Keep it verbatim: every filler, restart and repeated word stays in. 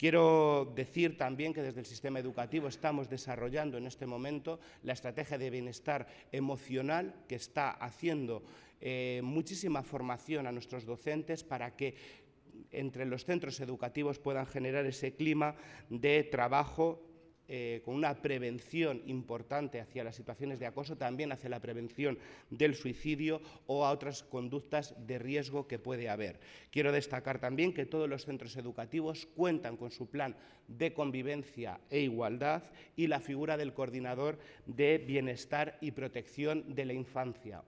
Quiero decir también que desde el sistema educativo estamos desarrollando en este momento la estrategia de bienestar emocional, que está haciendo eh, muchísima formación a nuestros docentes para que entre los centros educativos puedan generar ese clima de trabajo Eh, con una prevención importante hacia las situaciones de acoso, también hacia la prevención del suicidio o a otras conductas de riesgo que puede haber. Quiero destacar también que todos los centros educativos cuentan con su plan de convivencia e igualdad y la figura del coordinador de bienestar y protección de la infancia.